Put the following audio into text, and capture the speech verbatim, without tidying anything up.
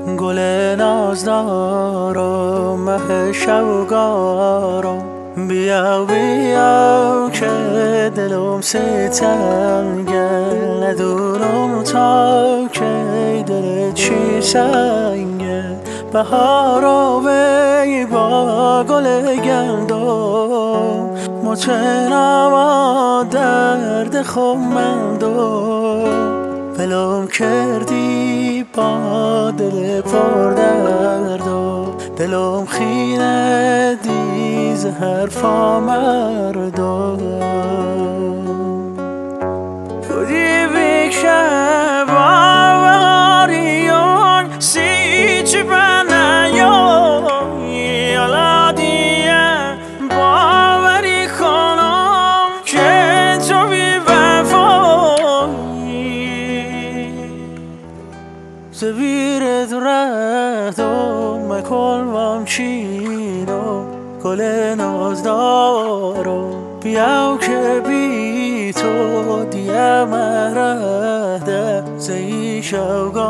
گل نازدارم مه شوگارم بیا بیا که دلم ستنگه ندونم تا که دل چی سنگه بهارا وی با گل گندم متنم درد خمندم ولم کردی با دل پر دردم دلم خیره دی ز حرفا مردم خودی بکشه باوریون سی چی بنیون یالا دیه باوری کنم که تو بی وفایی زبیرت رفتم مکلمم چینو گل نازدارم بیاو که بی تو دیم رهده زی شوگارم